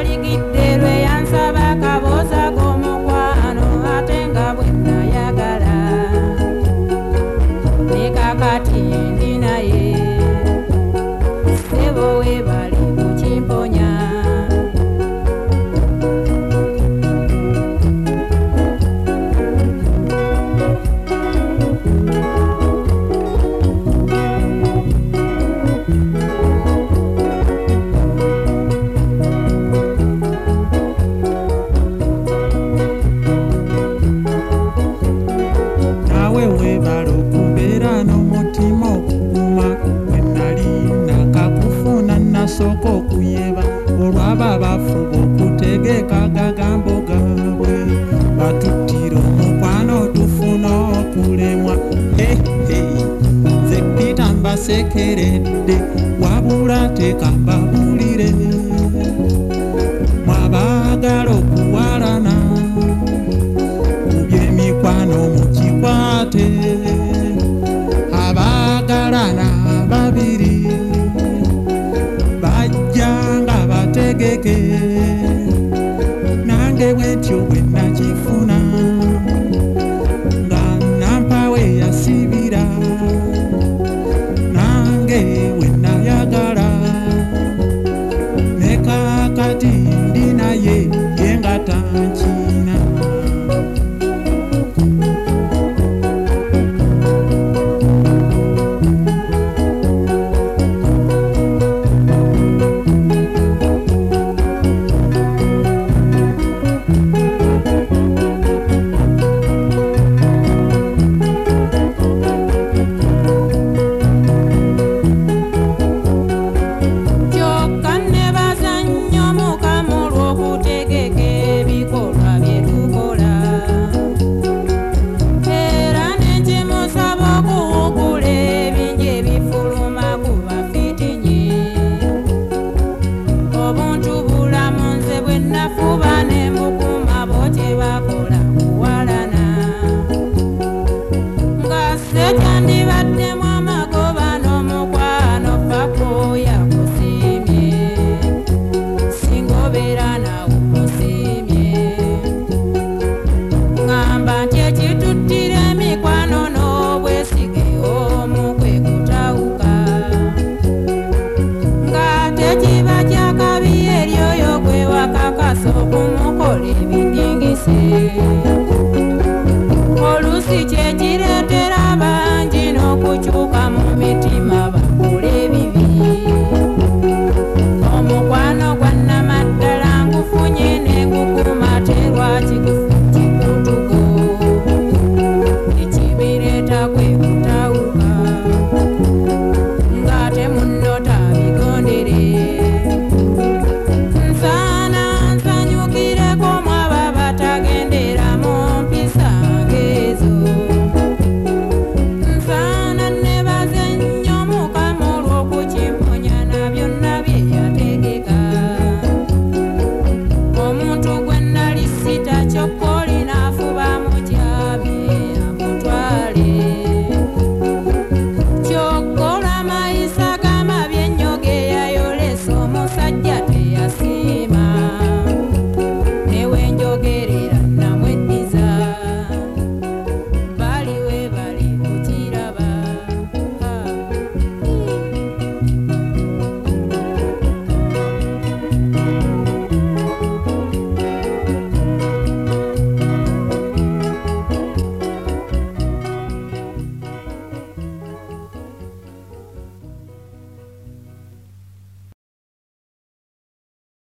yampalikidde lwe yansaba akabuuza k'omukwano ate nga bwe nayagala ne kakati ndi naye ssebo weebale kukimponya. Soko kuyeba olwaba bafuba okutegeka gagambo gaabwe batuttira omukwano tufuna okulemwa. Nze Peter mbasekeredde wabula tekambabulire mwabaagala okuwalana mu byemikwano mukikwate abaagalana babiri bajjanga bategeke nange bwentyo bwe nakifuna nga nampawe yasibira nange bwe nayagala ne kakati ndi naye ye nga tankina. Sekandibaddemu amagoba n'omukwano fako yakusiimye singa obeera